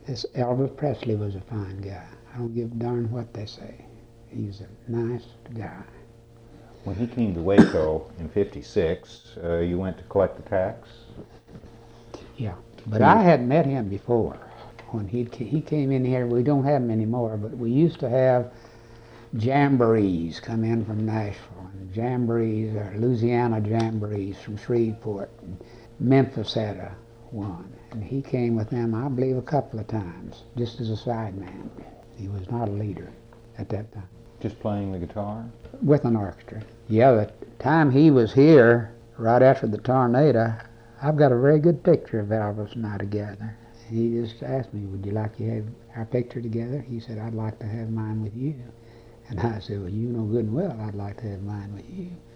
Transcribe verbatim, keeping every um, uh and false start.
This Elvis Presley was a fine guy. I don't give a darn what they say. He's a nice guy. When he came to Waco in fifty-six, uh, you went to collect the tax? Yeah, but I had met him before. When he he came in here, we don't have them anymore, but we used to have jamborees come in from Nashville, and jamborees are Louisiana jamborees from Shreveport. And Memphis had a one, and he came with them, I believe, a couple of times, just as a sideman. He was not a leader at that time. Just playing the guitar? With an orchestra. Yeah, the time he was here, right after the tornado, I've got a very good picture of Elvis and I together. He just asked me, would you like to have our picture together? He said, I'd like to have mine with you. And I said, well, you know good and well I'd like to have mine with you.